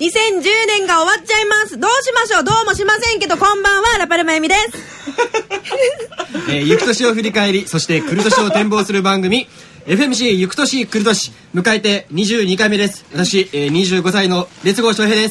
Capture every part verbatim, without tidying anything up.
にせんじゅうねんが終わっちゃいます。どうしましょう。どうもしませんけど、こんばんは、ラパルマユミです。 えー、ゆく年を振り返り、そして来る年を展望する番組エフエムシー ゆく年来る年、迎えてにじゅうにかいめです。私、えー、にじゅうごさいの列郷翔平です。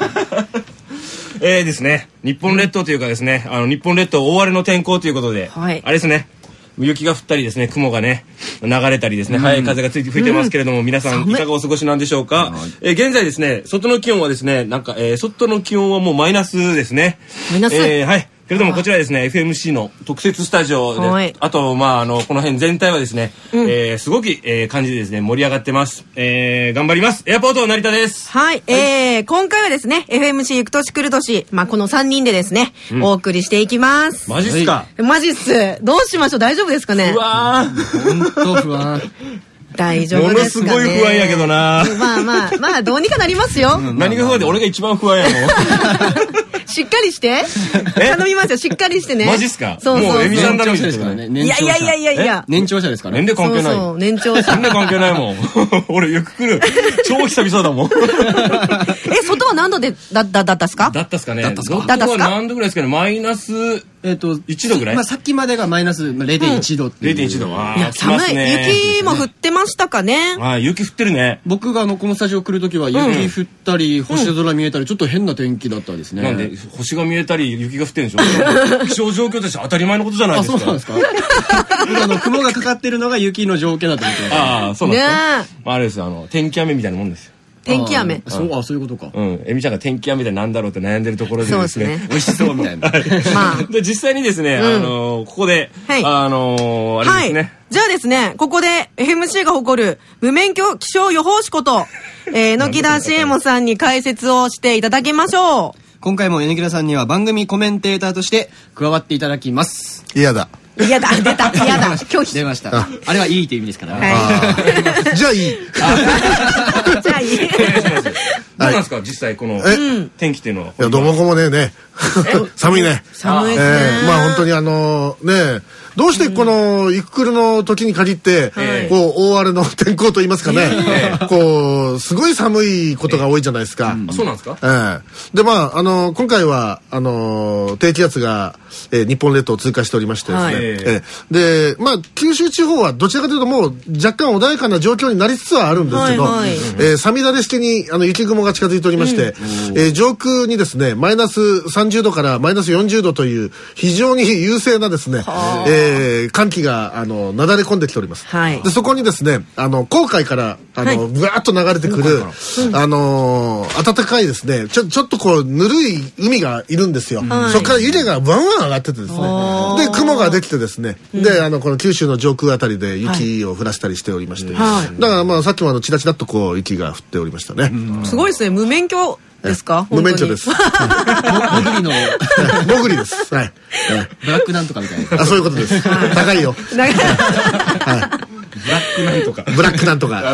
えーですね、日本列島というかですね、あの日本列島大荒れの天候ということで、はい、あれですね、雪が降ったりですね、雲がね流れたりですね、速い風がついて吹いてますけれども、うん、皆さんいかがお過ごしなんでしょうか。えー、現在ですね、外の気温はですね、なんか、えー、外の気温はもうマイナスですね。マイナス、えー、はい。けれどもこちらですね エフエムシー の特設スタジオで、はい、あとまああのこの辺全体はですね、うん、えー、すごく、えー、感じでですね盛り上がってます。えー、頑張ります。エアポート成田です。 はい、はい、えー、今回はですね エフエムシー ゆく年来る年、まあこのさんにんでですね、うん、お送りしていきます。 マジっすか。 マジっす。どうしましょう。大丈夫ですかね。 うわー本当不安。 大丈夫ですかね。 ものすごい不安やけどな。 まあまあまあどうにかなりますよ。 うん、何が不安で俺が一番不安やもん。 しっかりして頼みますよ。しっかりしてね。 マジっすか。 そうそうそう、 もうエミさん頼みですからね。 いやいやいやいやいや、 年長者ですからね。 年齢関係ない。 そうそう、年長者。 年齢関係ないもん。俺よく来る。超久々だもん。 え、外は何度でだだだったっすか。 だったっすかね。 だったっすか。 外は何度ぐらいですかね。マイナスえっといちどぐらい。 まあさっきまでがマイナス れいてんいち 度っていう。 れいてんいちど。ああ、 寒い。雪も降ってましたかね。 ああ、雪降ってるね。 僕があのこのスタジオ来るときは雪降ったり星空見えたりちょっと変な天気だったですね。 なんで星が見えたり雪が降ってるんでしょ。気象状況として当たり前のことじゃないですか。 あ、そうなんですか。僕あの雲がかかってるのが雪の条件だと思ってます。 ああ、そうなんですか。あれですよ、あの天気雨みたいなもんですよ。 天気雨。 そう、あ、そういうことか。 うん、エミちゃんが天気雨でなんだろうって悩んでるところでですね、美味しそうみたいな。 まあ、 で実際にですね、あのここで、あのあれですね。 じゃあですね、ここで エフエムシー が誇る無免許気象予報士こと、えー、榎田シエモさんに解説をしていただきましょう。 今回も榎田さんには番組コメンテーターとして加わっていただきます。 嫌だ。 嫌だ、出た、嫌だ、拒否。 出ました。あ, あれはいいっていう意味ですから。 はい、じゃあいい。 じゃあいい。 どうなんですか、実際この天気っていうのは。 いや、どうもこもねね。寒いね。 寒いですね。 えー、まあ本当にあのね、どうしてこのイククルの時に限って、こう大荒れの天候と言いますかね、こうすごい寒いことが多いじゃないですか。 そうなんですか。 えー、でまああの今回はあの低気圧が、えー、日本列島を通過しておりましてですね、えー、でまあ九州地方はどちらかというともう若干穏やかな状況になりつつはあるんですけど、えー、さみだれ式にあの雪雲が近づいておりまして、うん、えー、上空にですねマイナスさんじゅうどからマイナスよんじゅうどという非常に優勢なですね、えー、寒気があのなだれ込んできております。はい、でそこにですねあの黄海からあのぶわーっと流れてくる、うん、あのー、暖かいですねちょちょっとこうぬるい海がいるんですよ。はい、そこから湯気がワンワン上がっててですね、で雲ができてですね、うん、であのこの九州の上空あたりで雪を降らしたりしておりまして、はい、だからまあさっきもあのチラチラっとこう雪が降っておりましたね。 うん、すごいですね。無免許ですか？ 無免許です。 潜りの潜りです。はい。 ブラックなんとかみたいな。 あ、そういうことです。高いよ。はい。 ブラックなんとか。 ブラックなんとか。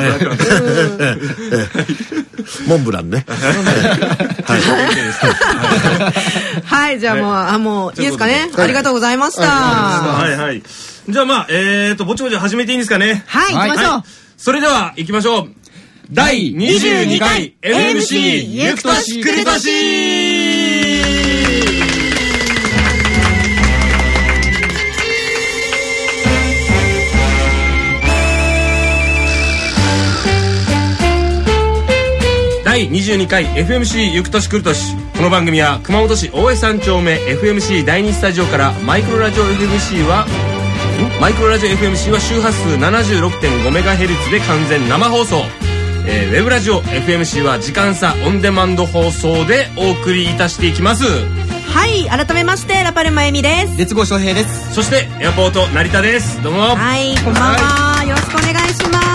モンブランね。 はい、じゃあもうあもういいですかね。ありがとうございました。 はいはい。じゃあまあえっとぼちぼち始めていいんですかね。 はい、行きましょう。 それでは行きましょう。だいにじゅうにかい エフエムシー ゆく年来る年。だいにじゅうにかい エフエムシー ゆく年来る年。この番組は熊本市大江さん丁目 エフエムシー だいにスタジオからマイクロラジオ エフエムシー はマイクロラジオ エフエムシー は周波数 ななじゅうろくてんごメガヘルツ で完全生放送。えー、ウェブラジオ エフエムシー は時間差オンデマンド放送でお送りいたしていきます。 はい、改めましてラパルマユミです。 列郷翔平です。 そしてエアポート成田です。どうも。 はい、こんばんは、はい、よろしくお願いします。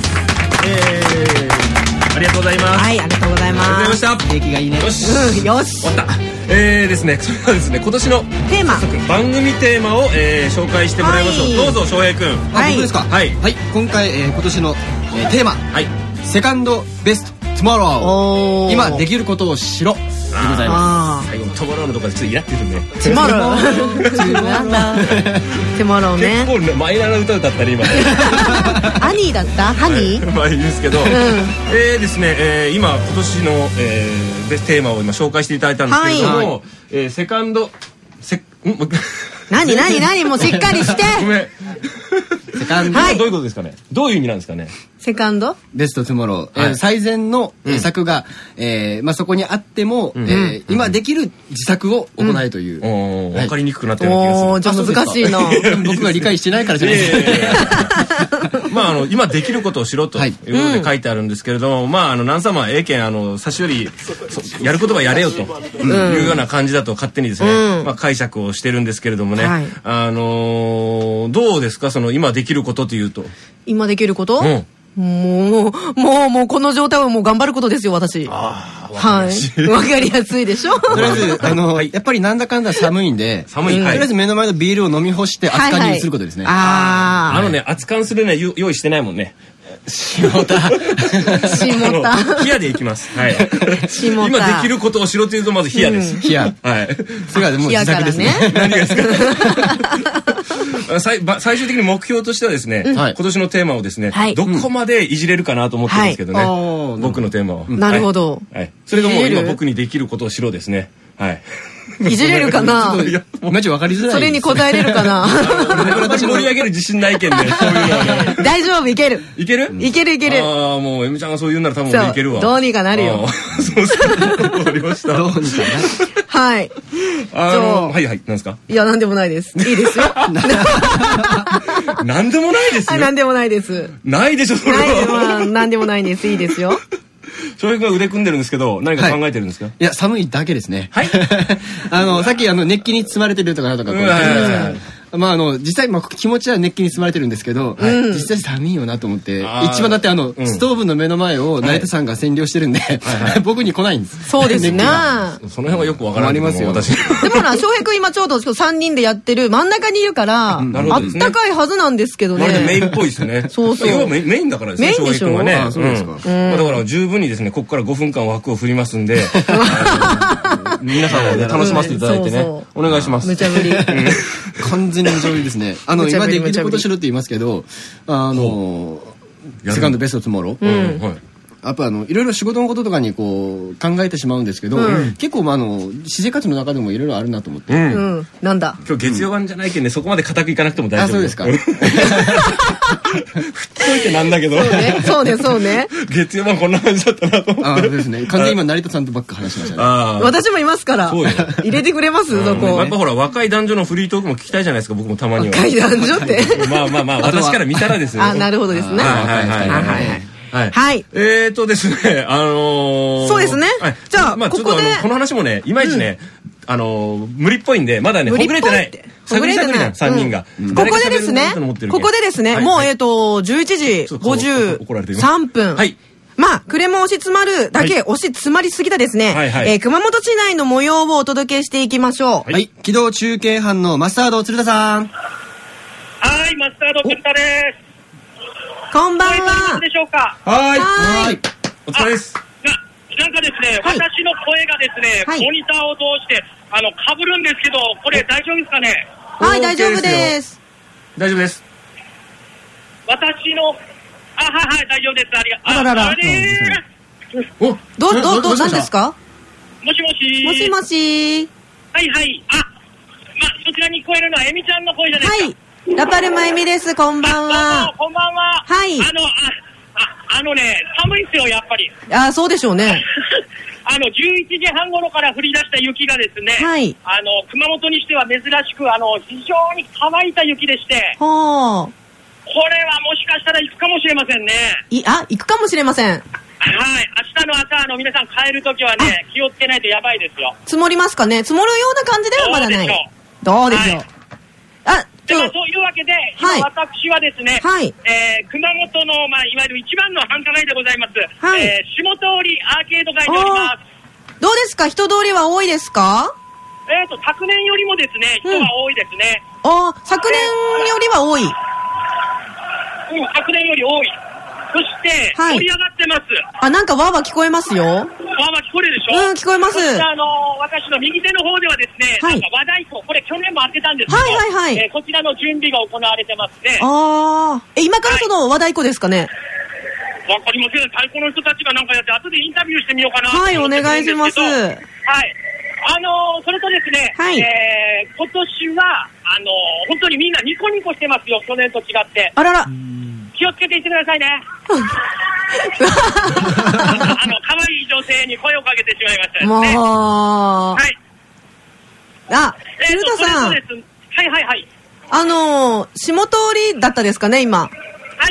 えー、ありがとうございます。 はい、ありがとうございます。 ありがとうございました。 景気がいいね。 よし、 うん、よし、 終わった。えーですね、それではですね、今年のテーマ番組テーマを、えー、紹介してもらいましょう。はい、どうぞ翔平くん。 あ、はい、僕ですか。 はい、 はい、今回、えー、今年の、えー、テーマ、はい、セカンドベストトゥモロー。今できることをしろ。 あございます。 最後のトモローのところでちょっとイラってるね。 トモローなんだトモローね。 結構ねマイナーな歌歌ったね今ね。 ハニーだったハニーまあいいんですけど、えーですね、えー、今今年の、えー、ベストテーマを今紹介していただいたんですけれども、はい、えー、セカンドセん何何何もうしっかりしてごめんセカンド、はい、どういうことですかね。どういう意味なんですかね。 セカンドベストトゥモロー、はい、えー、最善の作が、うん、えーまあ、そこにあっても、うん、えー、今できる自作を行えという、うん、 お分かりにくくなってるような気がする。 おー、じゃあ難しいな。 僕が理解してないからじゃないですか。まああの今できることをしろということで書いてあるんですけれども、はい、うん、まああの何様ええけんあの差しよりやることはやれよというような感じだと勝手にですね、うん、まあ解釈をしてるんですけれどもね、はい、あのー、どうですかその今できることというと。 今できること、うん、もうもうもうこの状態はもう頑張ることですよ私。 ああ、 はい、わかりやすいでしょ。 とりあえずあの、はい、やっぱりなんだかんだ寒いんで、 寒い、 うん、とりあえず目の前のビールを飲み干して熱燗にすることですね。 はいはい、あああのね熱燗するね用意してないもんね。 下田下田冷やでいきます。はい。 下田今できることをしろというとまず冷やです。 冷や。はい。それがもう自作ですね。 何がですか。最最終的に目標としてはですね、今年のテーマをですね、どこまでいじれるかなと思ってるんですけどね。僕のテーマを。 なるほど。 はい。それがもう今僕にできることをしろですね。はい。 いじれるかな。 マジ分かりづらい。 それに答えれるかな。 私盛り上げる自信ないけんね。そういうのはね。 大丈夫いける。 いける？ いけるいける。 ああもうエミちゃんがそう言うなら多分俺いけるわ。 どうにかなるよ。 そうそう。わかりました。 どうにかな。 はい。 あのはいはいなんですか。 いやなんでもないです。いいですよ。 なんでもないです。 なんでもないです。 ないでしょそれは。 なんでもないです。いいですよ。 翔平君は腕組んでるんですけど何か考えてるんですか。 いや寒いだけですね。 はい。 あのさっきあの熱気に包まれてるとかなんとかこう。まああの実際まあ気持ちは熱気に包まれてるんですけど、実際寒いよなと思って一番だってあのストーブの目の前を成田さんが占領してるんで僕に来ないんです。 そうですね。 その辺はよくわからないますよ私。 でもな翔平君今ちょうどさんにんでやってる真ん中にいるからあったかいはずなんですけどね。 メインっぽいですね。 そうそう。 メインだからですね翔平君はね。そうですか。だから十分にですねここからごふんかん枠を振りますんで皆さんを楽しませていただいてねお願いします。 無茶ぶり。 完全に無茶ぶりですね。あの今できることしろって言いますけど、あのセカンドベストトゥモロー。やっぱあのいろいろ仕事のこととかにこう考えてしまうんですけど、結構まああの私生活の中でもいろいろあるなと思って。 なんだ。 今日月曜版じゃないけんねそこまで固くいかなくても大丈夫。 あそうですか。 振っといてなんだけど。 そうねそうね。 月曜版こんな感じだったなと。 あそうですね。完全に今成田さんとばっか話しましたね。 私もいますから。入れてくれますそこ。 やっぱほら若い男女のフリートークも聞きたいじゃないですか僕もたまには。 若い男女って。 まあまあまあ私から見たらですよ。 あなるほどですね。 はいはいはいはい。はい。はい、えーとですね、あのー、 そうですね。 はい、 じゃあ、 まあちょっとあの、この話もね、いまいちね、うん、あのー、無理っぽいんで、まだね、ほぐれてない。 ほぐれてない。 さんにんが。 うん、ここでですね、ここでですね、はい、もう、えーと、じゅういちじごじゅうさんぷん。はい。まあ、クレモン押し詰まるだけ、はい、押し詰まりすぎたですね、はいはい、えー、熊本市内の模様をお届けしていきましょう。 はい。機動中継班のマスタード鶴田さん。 はい、マスタード鶴田です。 こんばんは。 でしょうか。 はい。はい。お疲れです。 な、なんかですね、はい、私の声がですね、はい、モニターを通してあの被るんですけど、これ大丈夫ですかね。 はい、大丈夫です。 大丈夫です。 私のあはいはい大丈夫です。ありがとう。 あららら。 あれー。お、どどど何ですか。 もしもし。 もしもし。 はいはい。あ、まそちらに聞こえるのはエミちゃんの声じゃないですか。はい。 ラパルマエミです。こんばんは。 こんばんは。 はい。 あの、あ、あ、あのね、寒いっすよ、やっぱり。 あ、そうでしょうね。 あの、じゅういちじはん頃から降り出した雪がですね、はい。あの、熊本にしては珍しく、あの、非常に乾いた雪でして、はあ。これはもしかしたら行くかもしれませんね。 い、あ、行くかもしれません。はい。 明日の朝、あの、皆さん帰るときはね、気をつけないとやばいですよ。 積もりますかね。積もるような感じではまだない。どうでしょう。あ、 でもそういうわけで、 はい、 今私はですね、はい、えー、熊本の、まあ、いわゆる一番の繁華街でございます、はい、えー、下通りアーケード街でおります。 どうですか、人通りは多いですか。 えーと、昨年よりもですね、人が多いですね。 うん、あ、昨年よりは多い。 うん、昨年より多い。そして、はい、盛り上がってます。 あ、なんかわーわー聞こえますよ。わーわー聞こえるでしうん、聞こえます。 あの、私の右手の方ではですね、はい、なんか和太鼓、これ去年も当てたんですけど、 はいはいはい。 えー、こちらの準備が行われてますね。 ああ。え、今からその和太鼓ですかね。 わ、はい、かりません。太鼓の人たちがなんかやって、後でインタビューしてみようかなと思ってるんですけど。はい、お願いします。はい。 あのー、それとですね、はい、えー、今年は、あのー、本当にみんなニコニコしてますよ、去年と違って。 あらら。 気をつけていってくださいね。あの、可愛い女性に声をかけてしまいましたですね。 もう。はい。あ、 鶴田さん。 はいはいはい。 あのー、下通りだったですかね、今。 はい、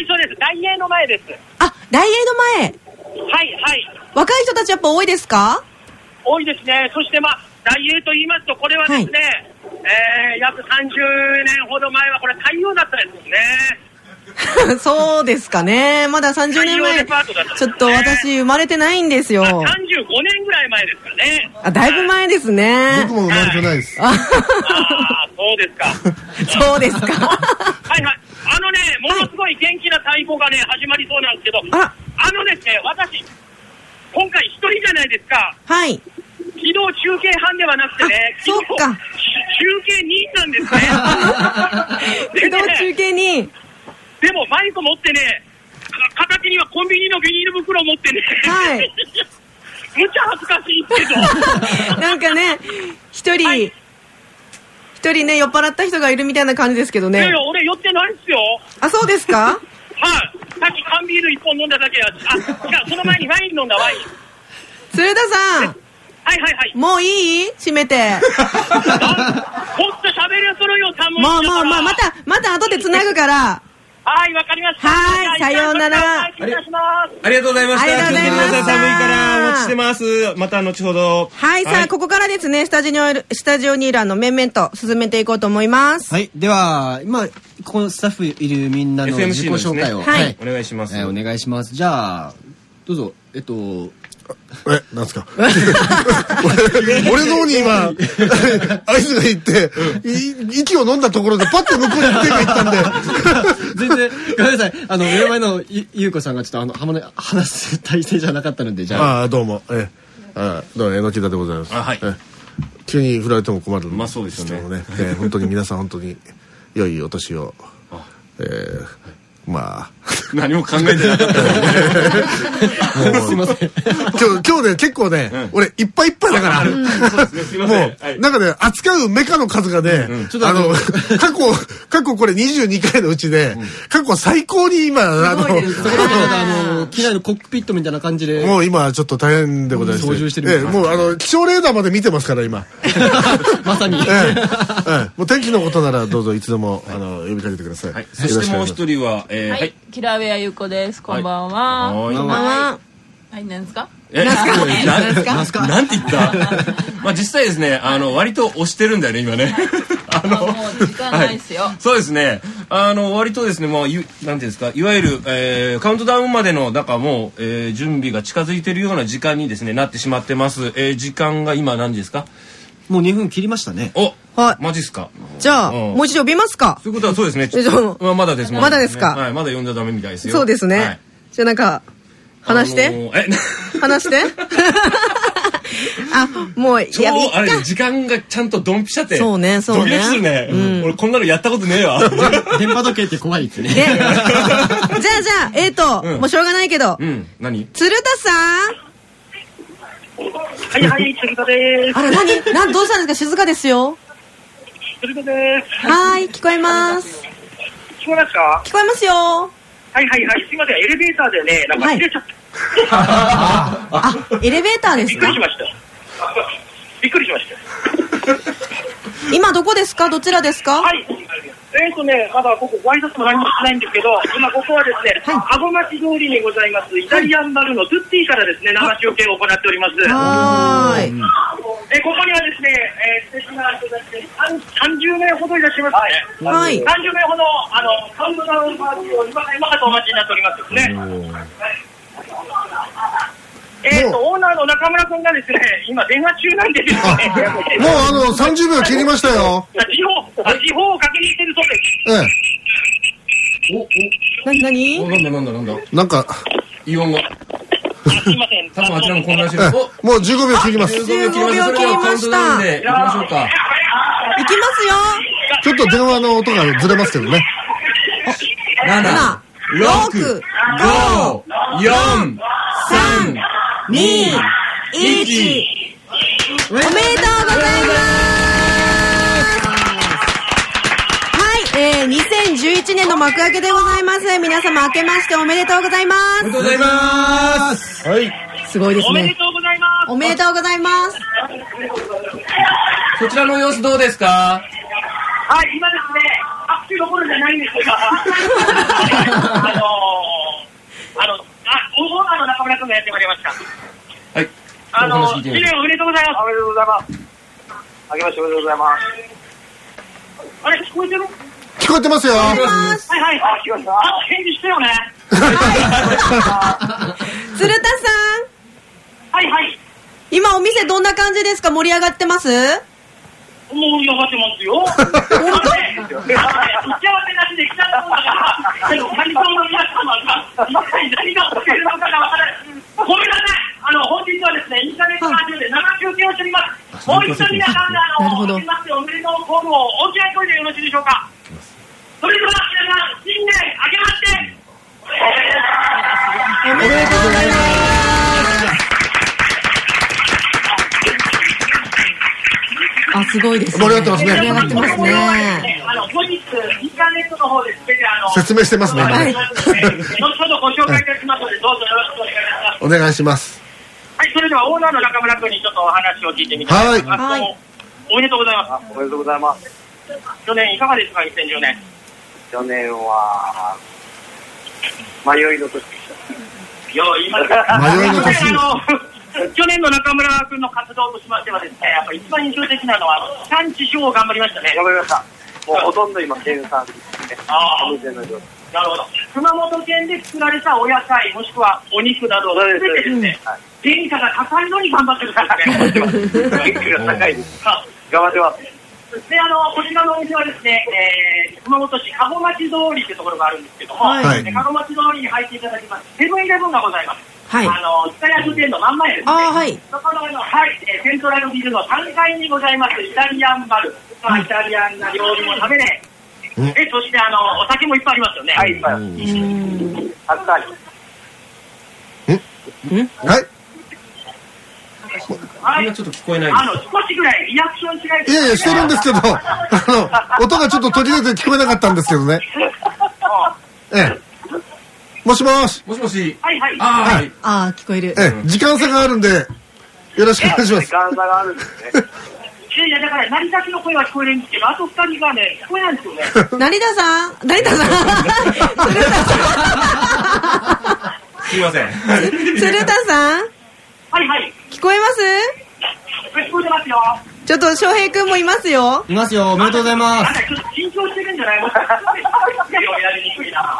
そうです。大英の前です。 あ、大英の前。 はいはい。 若い人たちやっぱ多いですか？ 多いですね。そしてまあ、大英と言いますと、これはですね、はい、えー、約さんじゅうねんほど前はこれ太陽だったですね。そうですかね。まださんじゅうねんまえ、ちょっと私生まれてないんですよ。さんじゅうごねんぐらい前ですかね。 あ、だいぶ前ですね。 僕も生まれてないです。 ああ、そうですか。 そうですか。 はいはい。あのね、ものすごい元気な太鼓がね、始まりそうなんですけど、あ, あのですね、私、今回一人じゃないですか。 はい。 昨日中継班ではなくてね、 昨日中継人なんですね。 昨日中継人。 でもマイク持ってね、片手にはコンビニのビニール袋持ってね、はい。むちゃ恥ずかしいけど。 なんかね、一人、はい、一人ね、酔っ払った人がいるみたいな感じですけどね。いやいや、俺酔ってないっすよ。 あ、そうですか？ はい。さっき缶ビール一本飲んだだけや。あ、じゃあその前にワイン飲んだワイン。 鶴田さん。 はいはいはい。 もういい？閉めて。ほっと喋りするよ、寒い。 もうもうまあ、また、また後で繋ぐから。 はい、わかりました。 はい、さようなら。 ありがとうございました。ありがとうございました。寒いからお待ちしてます。また後ほど。 はい、さあ、ここからですね、スタジオに、スタジオにいるあの、面々と進めていこうと思います。 はい、では、今、ここのスタッフいるみんなの自己紹介を。 はい。お願いします。 お願いします。じゃあ、どうぞ、えっと、 え、なんすか俺の方に今、合図がいって、息を飲んだところでパッと向こうに手がいったんで。 全然、ごめんなさい。あの、目の前のゆうこさんがちょっとあの、はまね、話す体制じゃなかったので、じゃあ。 ああ、どうも。えあどうも、えのきだでございます。 あ、はい。 急に振られても困るんですけどもね。 まあそうですよね。 え本当に皆さん本当に良いお年を。えーまあ何も考えてなかったもうすいません今日今日ね結構ね、うん、俺いっぱいいっぱいだから、うん、もうなんかね扱うメカの数がね、うん、あの過去過去これにじゅうにかいのうちで、うん、過去最高に今あのあの機内のコックピットみたいな感じでもう今ちょっと大変でございます、 操縦してる、 ええ、もうあの気象レーダーまで見てますから今まさに、ええええ、もう天気のことならどうぞいつでもあの呼びかけてください、 はい、そしてもう一人はえー、はい、キラウェアゆうこです。こんばんは。 こんばんは。 はい、何ですか？ え、何ですか？なんて言った？まあ実際ですね、あの割と押してるんだよね今ね。 あのもう時間ないですよ。 そうですね。あの割とですね、もうなんていうんですか、いわゆる、えー、カウントダウンまでのなんかもう、えー、準備が近づいているような時間にですねなってしまってます。えー、時間が今何時ですか？ もうにふん切りましたね。 お、 はい。 マジっすか。 じゃあ、もう一度呼びますか。 そういうことはそうですね。まあまだですもんね。 まだですか。 はい、まだ呼んじゃダメみたいですよ。 そうですね。じゃあなんか話して。え、話して。あ、もういや、あれ時間がちゃんとドンピシャって。 そうね、そうね。 ドキドキするね。俺こんなのやったことねえわ。 電波時計って怖いですね。 じゃあじゃあえっともうしょうがないけど。 うん。何？ 鶴田さん。 はいはい、鶴田です。 あれ、何、なん、どうしたんですか、静かですよ。 鶴田です。 はい、聞こえます。 聞こえますか？ 聞こえますよ。 はいはいはい、すいません、エレベーターでね、なんか切れちゃった。 あ、エレベーターですか？ びっくりしました。びっくりしました。 今どこですか？どちらですか？ はい。えーとね、まだここご挨拶も何もしないんですけど、今ここはですね、あごまち通りにございますイタリアンバルのトゥッティからですね、生中継を行っております。 はーい。 えここにはですね、えー、素敵な人たちでさんじゅうめいほどいらっしゃいますね。 はい。 さんじゅうめいほどあのカウントダウンパーティーを今今かとお待ちになっておりますですね。えーとオーナーの中村君がですね、今電話中なんでですね。 もうあのさんじゅうびょう切りましたよ。 地方地方を確認してるそうです。 ええ。 おお。 なになに？ なんだなんだなんだ。 なんかイオンが。 すいません。 多分あちらも混乱してる。 もうじゅうごびょう切ります。 じゅうごびょう切りました。 行きましょうか。 行きますよ。 ちょっと電話の音がずれますけどね。 なな、ろく、ご、よん、さん、に、いち。 おめでとうございます。はい、えー、にせんじゅういちねんの幕開けでございます。皆様明けましておめでとうございます。 おめでとうございます。 はい。 すごいですね。 おめでとうございます。 おめでとうございます。 そちらの様子どうですか？ はい、今ですね、あ、っていうところじゃないんですが、あのー、あの、あ、大野の中村君がやってまいりました。 はい。 あの、新年おめでとうございます。おめでとうございます。あけましておめでとうございます。あれ、聞こえてる？ 聞こえてますよ。 はいはい。あ、聞こえた。あ、返事してよね。 鶴田さん。 はいはい。 今お店どんな感じですか？盛り上がってます？ 盛り上がってますよ。本当？打ち合わせなしで来ちゃったもんだから、会場の皆様が一体何が起きてるのかがわからない。ごめんなさい。あの、本日はですね、インターネットラジオで生中継をしております。もう一度皆さんで、あの、おめでとうコールを大きな声でよろしいでしょうか。それでは皆さん、新年明けましておめでとうございます。あ、すごいですね。 盛り上がってますね。 盛り上がってますね。 あの、後日、インターネットの方で全てあの、 説明してますね。 はい。後ほどご紹介いたしますので、どうぞよろしくお願いいたします。 お願いします。 はい、それではオーナーの中村君にちょっとお話を聞いてみたいと思います。はい。おめでとうございます。 おめでとうございます。 去年いかがですか、にせんじゅうねん。 去年は、迷いの年でした。 いや、言いますか。 迷いの年。 あの、去年の中村君の活動としましてはですね、やっぱり一番印象的なのは、産地消を頑張りましたね。 頑張りました。もうほとんど今、県産ですね。 ああ。なるほど。熊本県で作られたお野菜、もしくはお肉など、すべてですね、原価が高いのに頑張ってるからね。 頑張ってます。原価が高いです。頑張ってます。 で、あの、こちらのお店はですね、えー、熊本市加護町通りというところがあるんですけども、はい、加護町通りに入っていただきます、セブンイレブンがございます。はい。あの、北安店の真ん前ですね。ああ、はい。そこの、はい、えー、セントラルビルのさんがいにございます、イタリアンバル。まあ、イタリアンな料理も食べれ、え、そして、あの、お酒もいっぱいありますよね。 はい、いっぱいあります。たくさんあります。 んんはい。 はい、ちょっと聞こえない。あの、少しぐらいリアクションしないと。 いやいや、してるんですけど、あの、音がちょっと途切れて聞こえなかったんですけどね。ええ。もしもし。 もしもし。 はいはい。 ああ、はい。ああ、聞こえる。 ええ、時間差があるんで、よろしくお願いします。 時間差があるんですね。 いや、だから、成田氏の声は聞こえるんですけど、あと二人がね、聞こえないんですよね。 成田さん成田さんすいません。 鶴田さんはいはい。 聞こえます？ 聞こえてますよ。 ちょっと翔平くんもいますよ。 いますよ。おめでとうございます。 なんかちょっと緊張してるんじゃないの？やりにくいな。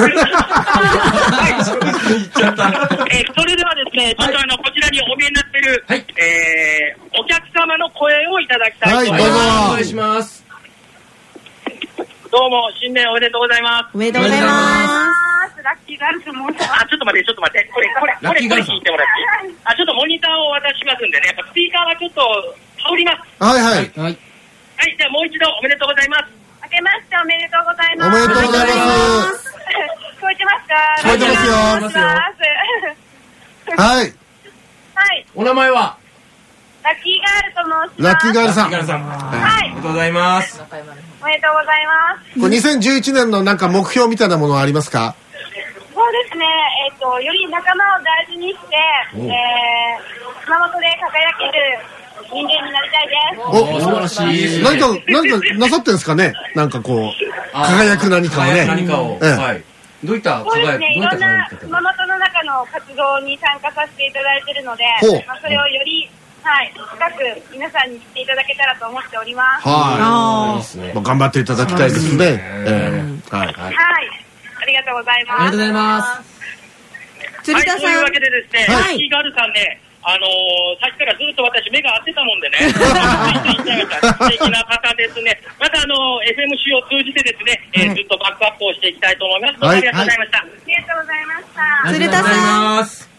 言っちゃった。 えー、それではですね、ちょっとあの、こちらにお見えになってる、はい、えー、お客様の声をいただきたいと思います。 はい、どうぞお願いします。 どうも、新年おめでとうございます。 おめでとうございます。 ラッキーガールズもあ、ちょっと待って、ちょっと待って。これ、これ、これ、これ聞いてもらっていい？あ、ちょっとモニターを渡しますんでね、やっぱスピーカーがちょっと羽織ります。 はいはい。はい。 はい、じゃあもう一度おめでとうございます。明けましておめでとうございます。 おめでとうございます。 聞こえてますか？ 聞こえてますよ。はい。 はい。 お名前は？ ラッキーガールと申します。 ラッキーガールさん。 ラッキーガールさん。 はい。 おめでとうございます。 おめでとうございます。 これにせんじゅういちねんのなんか目標みたいなものはありますか？ そうですね。えっと、より仲間を大事にして、えー、熊本で輝ける人間になりたいです。 お、素晴らしい。何か、何かなさってんですかね？なんかこう、輝く何かをね。 何かを。はい。どういったそうですね。いろんな熊本の中の活動に参加させていただいているので、まあ、それをより、はい、深く皆さんに知っていただけたらと思っております。 はい。頑張っていただきたいですね。 はい。はい。ありがとうございます。 ありがとうございます。 鶴田さん。というわけでですね、ラッキーガールさんね、あのー、さっきからずっと私目が合ってたもんでね、素敵な方ですね。またあのー、エフエムシー を通じてですね、えー、ずっとバックアップをしていきたいと思います。どうもありがとうございました。ありがとうございました。 鶴田さん。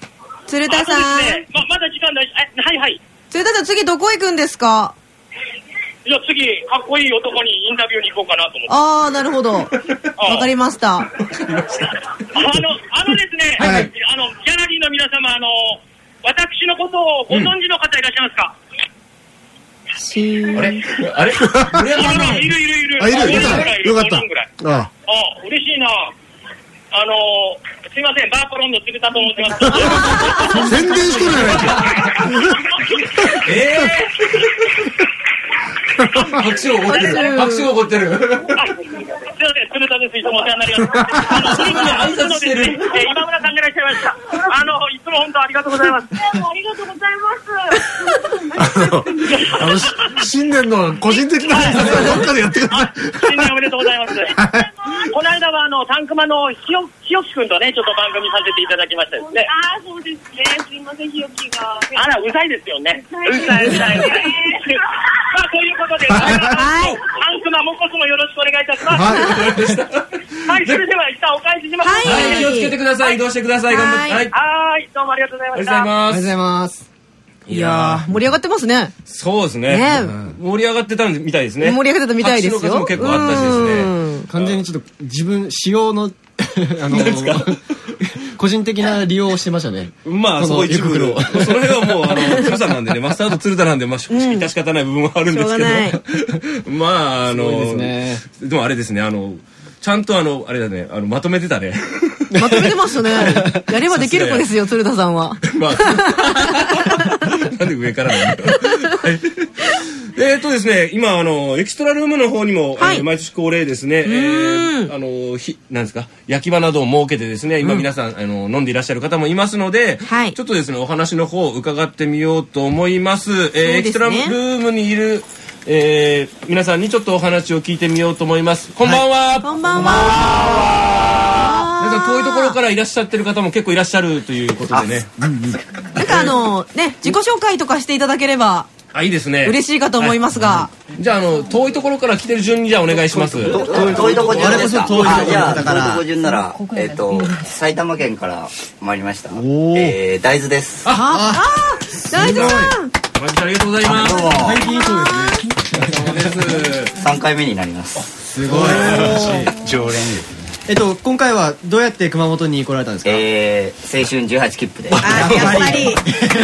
鶴田さん。 ま、まだ時間ない。え、はいはい。 鶴田さん、次どこ行くんですか？ じゃあ次、かっこいい男にインタビューに行こうかなと思って。 ああ、なるほど。わかりました。あの、 あのですね、はい、あの、ギャラリーの皆様、あの、私のことをご存知の方いらっしゃいますか？ しー。 あれあれあいるいるいる。 あ、いるいる。よかった。 ああ。あ、嬉しいな。あのー、すいません、バーコロンの鶴田と申します。 宣伝しとるじゃないか。 えぇー、拍手を起こってる。拍手を起こってる。 すいません、鶴田です。いつもお世話になります。あの、挨拶してる。今村さんがいらっしゃいました。あの、いつも本当ありがとうございます。ありがとうございます。 あの、新年の個人的な挨拶はどっかでやってください。 新年おめでとうございます。この間はあのタンクマのひよひよきくんとねちょっと番組させていただきましたですね。 ああそうですね。すいませんひよきが。 あらうざいですよね。うざいうざい。まあということで、はい、タンクマもこすもよろしくお願いいたします。はい、それでは一旦お返しします。 はい、気をつけてください。移動してください。頑張って。 はい、はい、どうもありがとうございました。 ありがとうございます。 いやー盛り上がってますね。 そうですね。盛り上がってたみたいですね。 盛り上がってたみたいですよ。 拍手の数も結構あったしですね。 完全にちょっと自分使用のあの個人的な利用をしてましたね。 まあそう一部その辺はもうあの鶴さんなんでね、マスターと鶴田なんでまあ致し方ない部分はあるんですけど、まああのでもあれですね、あのちゃんとあのあれだね、あのまとめてたね。 まとめてましたね。やればできる子ですよ、鶴田さんは。まあ、 なんで上からなんだ。えっとですね、今あのエキストラルームの方にも、はい、えー、毎年恒例ですね、えー、あのひなんですか焼き場などを設けてですね、今皆さん、うん、あの飲んでいらっしゃる方もいますので、はい、ちょっとですねお話の方を伺ってみようと思います。えー、エキストラルームにいるえー、皆さんにちょっとお話を聞いてみようと思います。こんばんは。 はい、こんばんは。 皆さん遠いところからいらっしゃってる方も結構いらっしゃるということでね。 うんうん、なんかあのね自己紹介とかしていただければ。 あ、いいですね。 嬉しいかと思いますが。はい、 じゃああの遠いところから来てる順にじゃあお願いします。 遠いところ順ですか。あ、じゃあ遠いとこ順ならえっと埼玉県から参りました。えー、大豆です。 ああ、大豆さん。 ありがとうございます。 最近そうですね。三回目になります。 すごい。常連です。えっと今回はどうやって熊本に来られたんですか。 えー、青春じゅうはち切符で。 あ、やっぱり。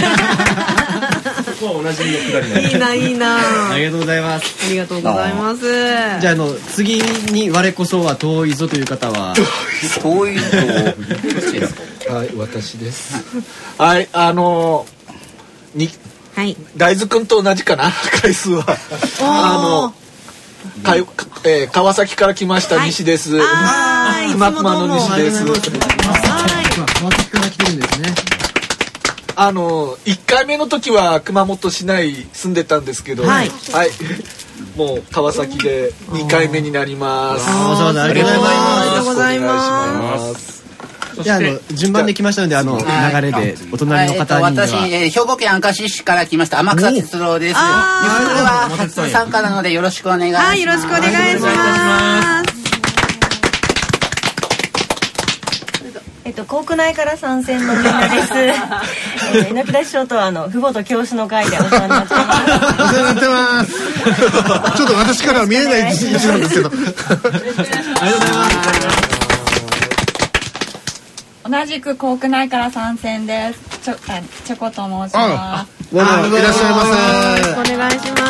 ここはおなじみのくだりなんで。 いいないいな。 ありがとうございます。 ありがとうございます。 じゃああの次に我こそは遠いぞという方は。 遠いぞ。 はい、私です。はい、あのに。はい、大豆くんと同じかな回数はあのかよ、えー、川崎から来ました西です。 はい、 熊熊の西です。はい、 川崎から来てるんですね。 あのいっかいめの時は熊本市内住んでたんですけど、はい、はい、もう川崎でにかいめになります。 ああ、ありがとうございます。 ありがとうございます。 じゃあ、あの順番で来ましたので、あの流れでお隣の方には、 私、えー、兵庫県明石市から来ました天草哲郎です。ゆくは初参加なのでよろしくお願いします。 はい、よろしくお願いします。 えっと校区内から参戦のみんなです。えー、榎木田師匠とはあの父母と教師の会でお世話になってます。 お世話になってます。ちょっと私からは見えない位置なんですけど。ありがとうございます。 同じく校区内から参戦です。ちょ、あ、チョコと申します。あ、 どうもいらっしゃいませ。 よろしくお願いします。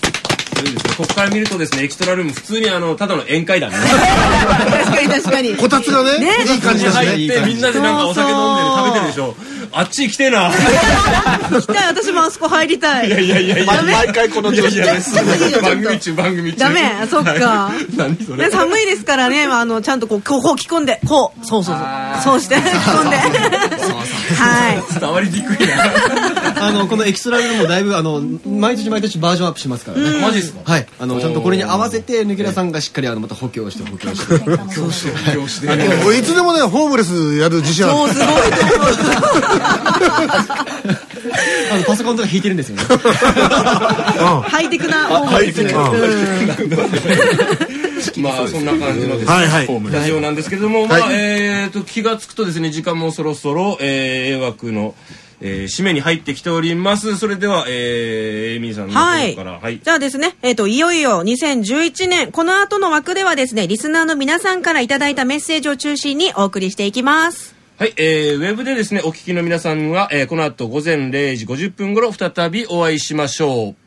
ここから見るとですね、エキストラルーム普通にあのただの宴会だね。 確かに確かに。 こたつがね、いい感じですね。 入ってみんなでなんかお酒飲んで食べてるでしょ。あっち来てな。 行きたい、私もあそこ入りたい。 いやいやいやいや、 毎回この調子です。 番組中番組中。 ダメ、そっか。 何それ。 寒いですからね、あのちゃんとこうこう着込んで、こうそうそうそうそうして着込んで。はい。 伝わりにくいな。 あのこのエキストラルームもだいぶあの毎年毎年バージョンアップしますからね。 マジですか。 はい。あのちゃんとこれに合わせて抜けらさんがしっかりあのまた補強して補強して。 そうして補強して。 いつでもねホームレスやる自信ある。 そうすごいと思う。 あのパソコンとか引いてるんですよね。 ハイテクなホームレス。 まあそんな感じのですねラジオなんですけれども、まあえっと気がつくとですね時間もそろそろ A 枠のえー、締めに入ってきております。それでは、えー、エイミーさんの方から、はい、はい、 じゃあですね、えっといよいよにせんじゅういちねんこの後の枠ではですねリスナーの皆さんからいただいたメッセージを中心にお送りしていきます。 はい、えー、ウェブでですねお聞きの皆さんは、えー、この後午前れいじごじゅっぷん頃再びお会いしましょう。